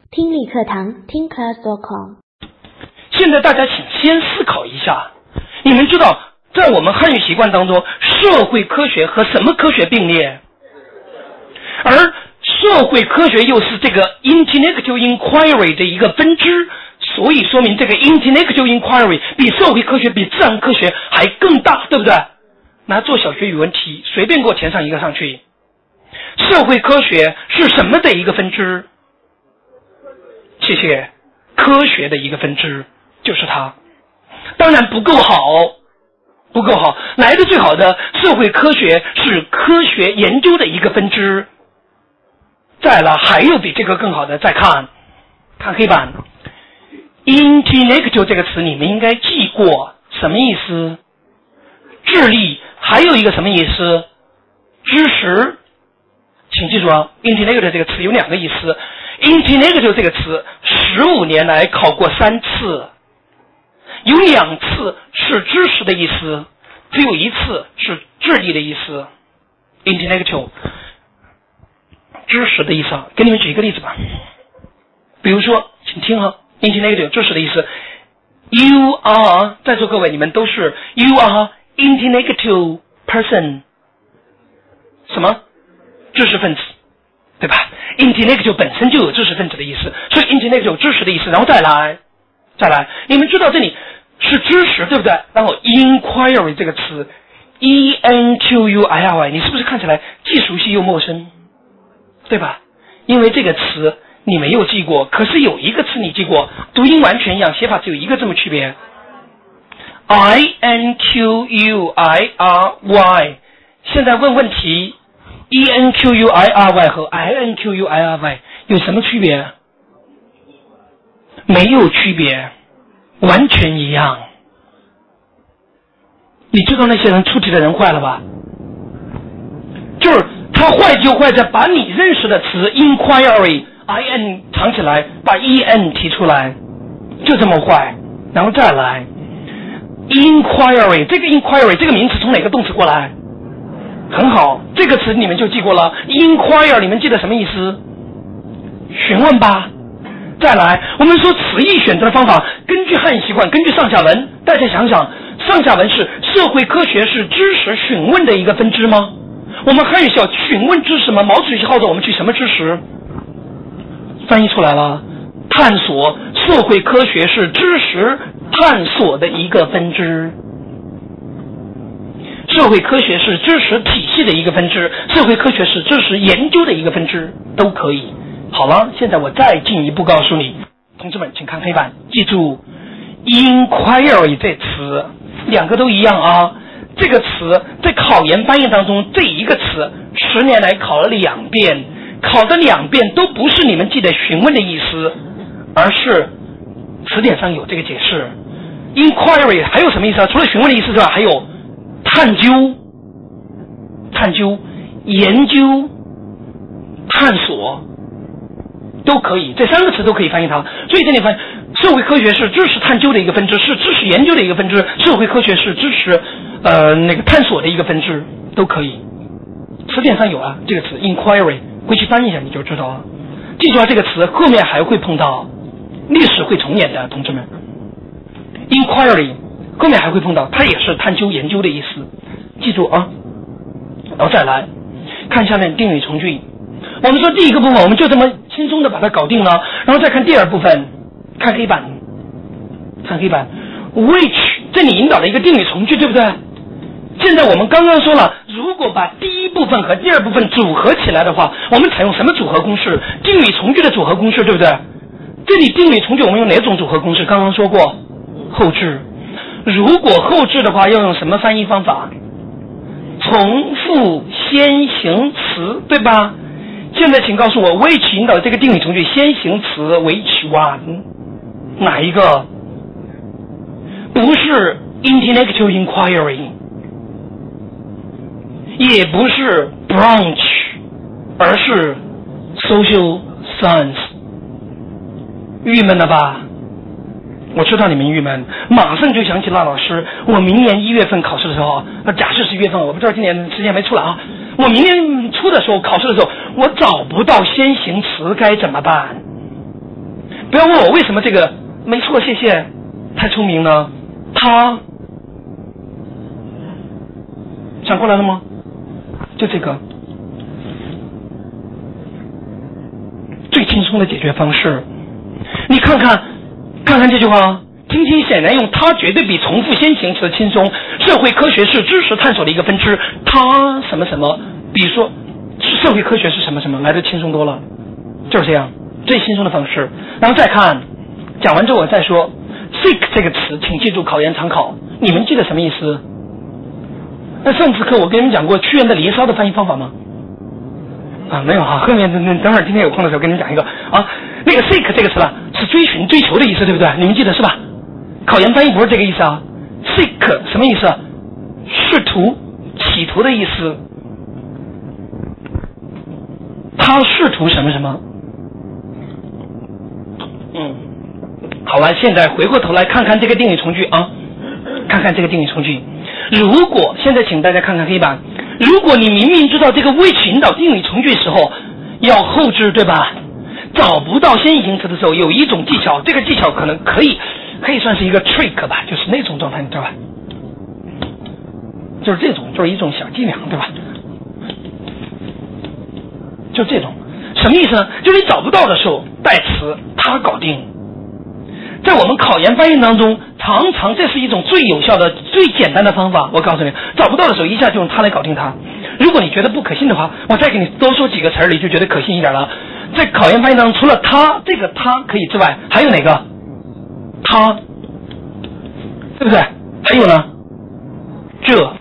听力课堂听 class.com。 现在大家请先思考一下，你们知道在我们汉语习惯当中，社会科学和什么科学并列？而社会科学又是这个 intellectual inquiry 的一个分支，所以说明这个 intellectual inquiry 比社会科学比自然科学还更大，对不对？拿做小学语文题随便给我填上一个上去。社会科学是什么的一个分支？谢谢，科学的一个分支就是它。当然不够好，不够好，来的最好的社会科学是科学研究的一个分支。再来还有比这个更好的，再看黑板 intellectual 这个词你们应该记过，什么意思？智力。还有一个什么意思？知识。请记住啊 intellectual 这个词有两个意思。intellectual 这个词15年来考过3次，有2次是知识的意思，只有1次是智力的意思。intellectual 知识的意思啊，给你们举一个例子吧。比如说，请听啊 intellectual 知识的意思 ，you are 在座各位你们都是 you are intellectual person， 什么？知识分子，对吧 ？intellectual 本身就有知识分子的意思，所以 intellectual 知识的意思。然后再来，你们知道这里是知识，对不对？然后 inquiry 这个词 ，enquiry， 你是不是看起来既熟悉又陌生，对吧？因为这个词你没有记过，可是有一个词你记过，读音完全一样，写法只有一个这么区别 ，inquiry。现在问问题。enquiry 和 inquiry 有什么区别？没有区别，完全一样。你知道那些人出题的人坏了吧？就是他坏就坏在把你认识的词 inquiry in 藏起来，把 en 提出来，就这么坏。然后再来 inquiry， 这个 inquiry 这个名词从哪个动词过来？很好，这个词你们就记过了。inquire 你们记得什么意思？询问吧。再来，我们说词义选择的方法，根据汉语习惯，根据上下文，大家想想，上下文是社会科学是知识询问的一个分支吗？我们汉语叫询问知识吗？毛主席号召我们去什么知识？翻译出来了，探索。社会科学是知识探索的一个分支。社会科学是知识体系的一个分支，社会科学是知识研究的一个分支，都可以。好了，现在我再进一步告诉你，同志们请看黑板，记住 inquiry 这词两个都一样啊。这个词在考研翻译当中，这一个词10年来考了2遍，考的2遍都不是你们记得询问的意思，而是词典上有这个解释。inquiry 还有什么意思啊？除了询问的意思之外，还有探究、研究、探索都可以，这3个词都可以翻译它。所以这里翻社会科学是知识探究的一个分支，是知识研究的一个分支，社会科学是知识探索的一个分支，都可以。词典上有啊，这个词 inquiry， 回去翻译一下你就知道了。记住啊，这个词后面还会碰到，历史会重演的，同志们。inquiry后面还会碰到，它也是探究研究的意思，记住啊。然后再来看下面定语从句，我们说第一个部分我们就这么轻松的把它搞定了，然后再看第二部分，看黑板 which 这里引导了一个定语从句，对不对？现在我们刚刚说了，如果把第一部分和第二部分组合起来的话，我们采用什么组合公式？定语从句的组合公式，对不对？这里定语从句我们用哪种组合公式？刚刚说过后置。如果后置的话要用什么翻译方法？重复先行词，对吧？现在请告诉我 which 引导这个定语从句先行词 which one 哪一个？不是 intellectual inquiry， 也不是 branch， 而是 social science。郁闷了吧？我知道你们郁闷，马上就想起那老师，我明年1月份考试的时候，假设是1月份，我不知道今年时间没出来啊。我明年初的时候考试的时候，我找不到先行词该怎么办？ 不要问我为什么这个，没错，谢谢，太聪明了。他想过来了吗？就这个最轻松的解决方式。你看看这句话，听听显然用它绝对比重复先行词轻松。社会科学是知识探索的一个分支，它什么什么，比如说社会科学是什么什么，来的轻松多了，就是这样最轻松的方式。然后再看，讲完之后我再说 seek 这个词，请记住考研常考，你们记得什么意思？那上次课我跟你们讲过屈原的《离骚》的翻译方法吗？啊，没有哈，后面等会儿今天有空的时候跟你们讲一个啊。那个 seek 这个词了，是追寻、追求的意思，对不对？你们记得是吧？考研翻译不是这个意思啊。seek 什么意思？试图、企图的意思。他试图什么什么？好吧，现在回过头来看看这个定语从句啊，看看这个定语从句。如果现在请大家看看黑板，如果你明明知道这个 which 引导定语从句时候要后置，对吧？找不到先行词的时候，有一种技巧，这个技巧可能可以算是一个 trick 吧，就是那种状态，你知道吧？就是这种，就是一种小伎俩，对吧？就这种，什么意思呢？就是你找不到的时候，代词它搞定。在我们考研翻译当中，常常这是一种最有效的、最简单的方法。我告诉你，找不到的时候，一下就用它来搞定它。如果你觉得不可信的话，我再给你多说几个词儿，你就觉得可信一点了。在考研翻译当中，除了它这个它可以之外，还有哪个？它，对不对？还有呢？这。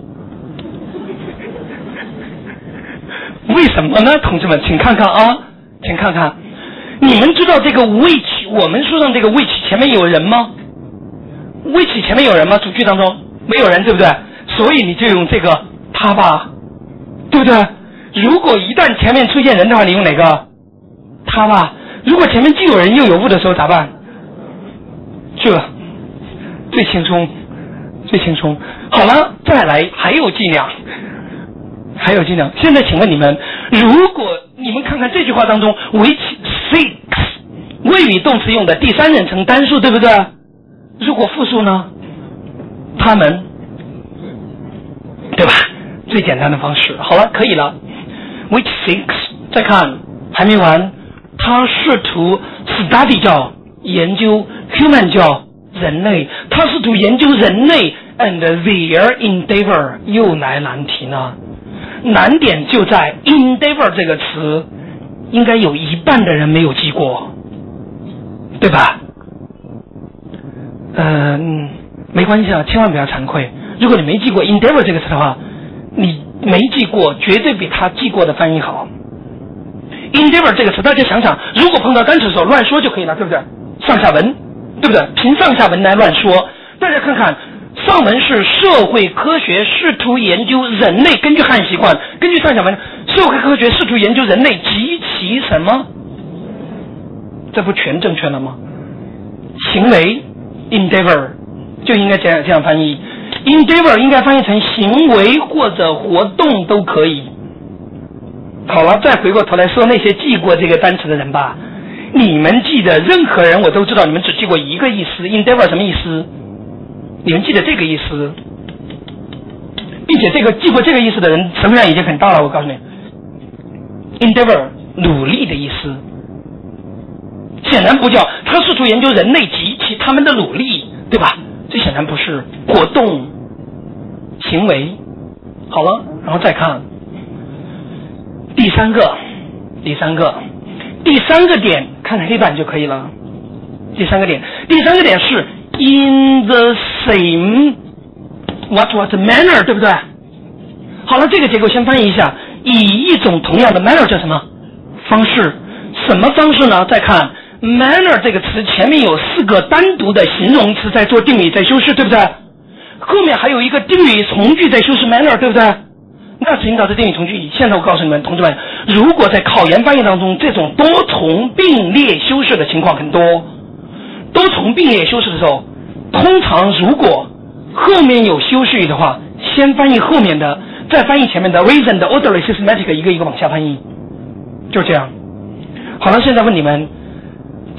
为什么呢，同志们？请看看啊，请看看，你们知道这个 which 我们书上这个 which 前面有人吗？ which 前面有人吗？主句当中没有人，对不对？所以你就用这个他吧，对不对？如果一旦前面出现人的话，你用哪个？他吧。如果前面既有人又有物的时候咋办？这最轻松，最轻松。好了，再来，还有伎俩。现在请问你们，如果你们看看这句话当中 which seeks 谓语动词用的第三人称单数，对不对？如果复数呢？他们，对吧？最简单的方式。好了，可以了。which seeks 再看，还没完，他试图 study 叫研究， human 叫人类，他试图研究人类 and their endeavor 又来难题呢。难点就在 endeavor 这个词，应该有一半的人没有记过，对吧？没关系啊，千万不要惭愧。如果你没记过 endeavor 这个词的话，你没记过绝对比他记过的翻译好。endeavor 这个词，大家想想，如果碰到单词的时候乱说就可以了，对不对？上下文，对不对？凭上下文来乱说。大家看看，上文是社会科学试图研究人类，根据汉习惯，根据上下文，社会科学试图研究人类及其什么？这不全正确了吗？行为 endeavor 就应该这样翻译， endeavor 应该翻译成行为或者活动都可以。好了，再回过头来说那些记过这个单词的人吧，你们记得，任何人我都知道你们只记过一个意思， endeavor 什么意思？你们记得这个意思，并且这个记过这个意思的人词汇量已经很大了。我告诉你 endeavor 努力的意思，显然不叫他试图研究人类及其他们的努力，对吧？这显然不是活动行为。好了，然后再看第三个点，看黑板就可以了。第三个点是 in the same what manner， 对不对？好了，这个结构先翻译一下，以一种同样的 manner 叫什么方式？什么方式呢？再看 manner 这个词前面有4个单独的形容词在做定语在修饰，对不对？后面还有一个定语从句在修饰 manner， 对不对？那是引导的定语从句。现在我告诉你们，同志们，如果在考研翻译当中，这种多重并列修饰的情况很多。多重并列修饰的时候，通常如果后面有修饰语的话，先翻译后面的，再翻译前面的 reason 的 orderly systematic 一个一个往下翻译，就这样。好了，现在问你们，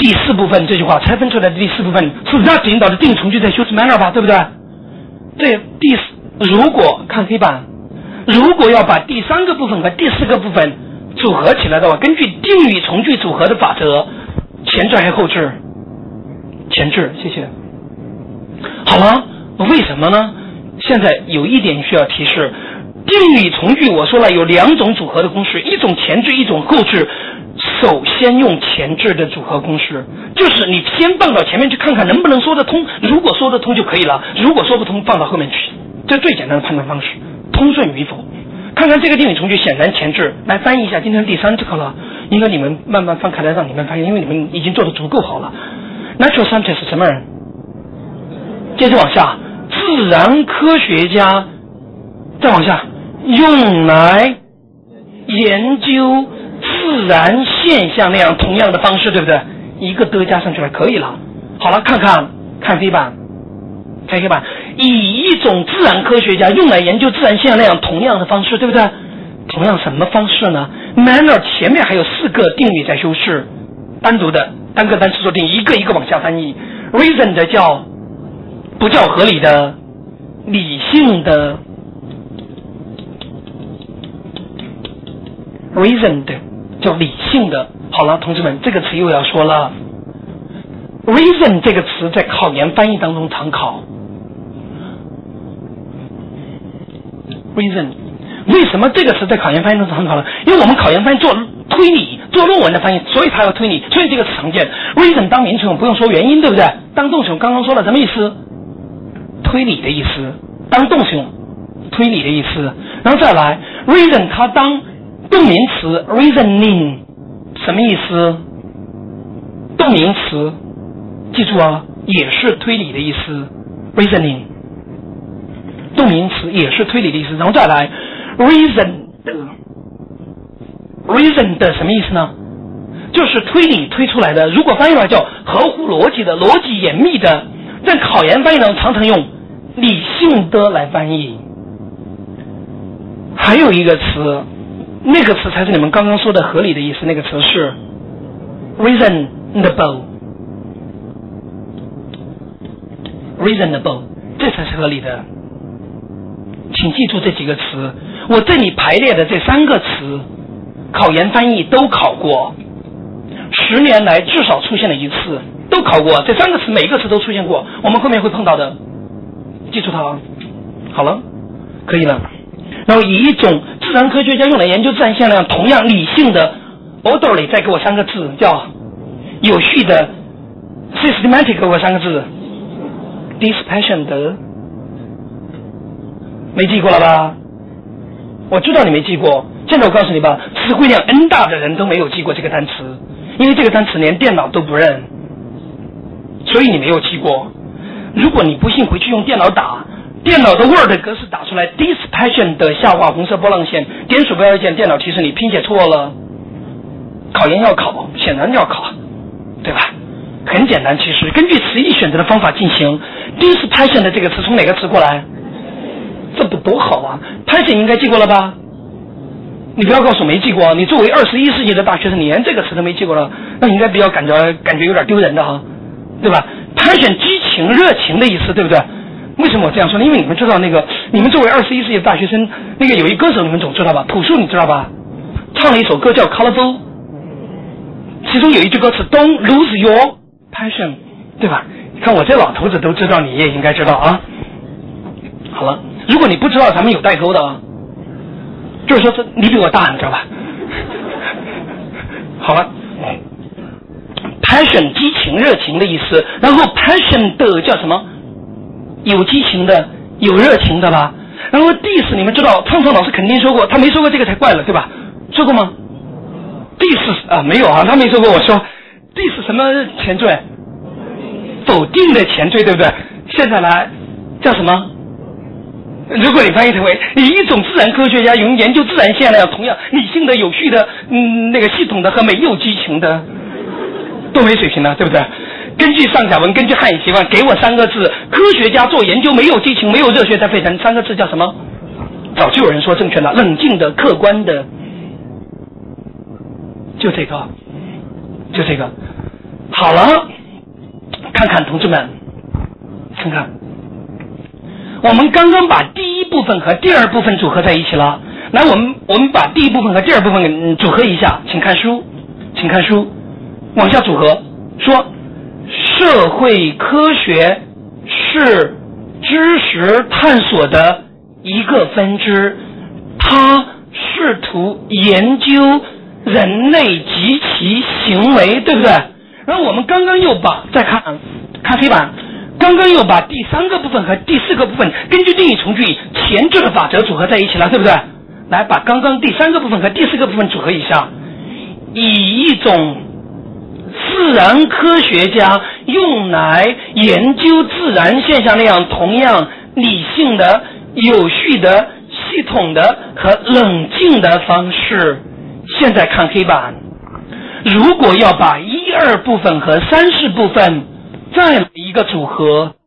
第4部分这句话拆分出来的第4部分是 that 引导的定语从句在修辞 manner 吧，对不对？这如果看黑板，如果要把第3个部分和第4个部分组合起来的话，根据定语从句组合的法则，前置还是后置？前置，谢谢。好了，为什么呢？现在有一点需要提示，定语从句我说了有2种组合的公式，一种前置，一种后置。首先用前置的组合公式，就是你先放到前面去看看能不能说得通，如果说得通就可以了，如果说不通放到后面去，这最简单的判断方式，通顺与否。看看这个定语从句显然前置，来翻译一下，今天第3课了，应该你们慢慢翻开来让你们发现，因为你们已经做得足够好了。Natural scientist 什么人？接着往下，自然科学家，再往下，用来研究自然现象那样同样的方式，对不对？一个的加上去了，可以了。好了，看黑板，看黑板，以一种自然科学家用来研究自然现象那样同样的方式，对不对？同样什么方式呢 ？manner 前面还有4个定语在修饰，单独的单个单词做定，一个一个往下翻译。reason 的叫不叫合理的、理性的 ，reason 的叫理性的。好了，同志们，这个词又要说了。reason 这个词在考研翻译当中常考。reason 为什么这个词在考研翻译当中常考呢？因为我们考研翻译做推理、做论文的翻译，所以它要推理，所以这个词常见。reason 当名词我不用说原因，对不对？当动词我刚刚说了什么意思？推理的意思。当动词推理的意思。然后再来 reason 它当动名词 reasoning 什么意思？动名词记住啊，也是推理的意思 reasoning 动名词也是推理的意思。然后再来 reason 的什么意思呢？就是推理推出来的，如果翻译来叫合乎逻辑的、逻辑严密的，在考研翻译上常常用理性的来翻译。还有一个词，那个词才是你们刚刚说的合理的意思，那个词是 reasonable， 这才是合理的。请记住这几个词，我这里排列的这3个词，考研翻译都考过，10年来至少出现了1次，都考过。这3个词每个词都出现过，我们后面会碰到的，记住它啊。好了，可以了。然后以一种自然科学家用来研究自然现象同样理性的 orderly， 再给我3个字，叫有序的 systematic， 给我3个字 dispassionate， 没记过了吧？我知道你没记过，现在我告诉你吧，词汇量 N 大的人都没有记过这个单词，因为这个单词连电脑都不认，所以你没有记过。如果你不信，回去用电脑打，电脑的 Word 格式打出来 dispassion 的下划红色波浪线，点鼠标一键，电脑提示你拼写错了。考研要考，显然要考，对吧？很简单，其实根据词义选择的方法进行。dispassion 的这个词从哪个词过来？这不多好啊 ！passion 应该记过了吧？你不要告诉我没记过，你作为21世纪的大学生，你连这个词都没记过了，那你应该比较感觉有点丢人的哈，对吧 ？passion 激情、热情的意思，对不对？为什么我这样说呢？因为你们知道你们作为21世纪的大学生，有一歌手你们总知道吧？朴树你知道吧？唱了一首歌叫 Colorful， 其中有一句歌词 Don't lose your passion， 对吧？看我这老头子都知道，你也应该知道啊。好了，如果你不知道，咱们有代沟的啊，就是说你比我大，你知道吧？好了 ，passion 激情、热情的意思，然后 passion 的叫什么？有激情的、有热情的吧。然后 dis 你们知道，畅畅老师肯定说过，他没说过这个才怪了，对吧？说过吗 ？dis 啊，没有啊，他没说过。我说 dis 什么前缀？否定的前缀，对不对？现在来叫什么？如果你翻译成为以一种自然科学家用研究自然现象那样同样理性的、有序的、系统的和没有激情的，多没水平呢，对不对？根据上下文，根据汉语习惯，给我3个字：科学家做研究没有激情、没有热血在沸腾。3个字叫什么？早就有人说正确了，冷静的、客观的，就这个。 好了，看看同志们，看看，我们刚刚把第一部分和第二部分组合在一起了。来，我们把第一部分和第二部分组合一下，请看书，往下组合，说社会科学是知识探索的一个分支，它试图研究人类及其行为，对不对？然后我们刚刚又把再看黑板，刚刚又把第三个部分和第四个部分根据定义从句前置的法则组合在一起了，对不对？来，把刚刚第三个部分和第四个部分组合一下，以一种自然科学家用来研究自然现象那样同样理性的、有序的、系统的和冷静的方式。现在看黑板，如果要把一二部分和三四部分再来一个组合，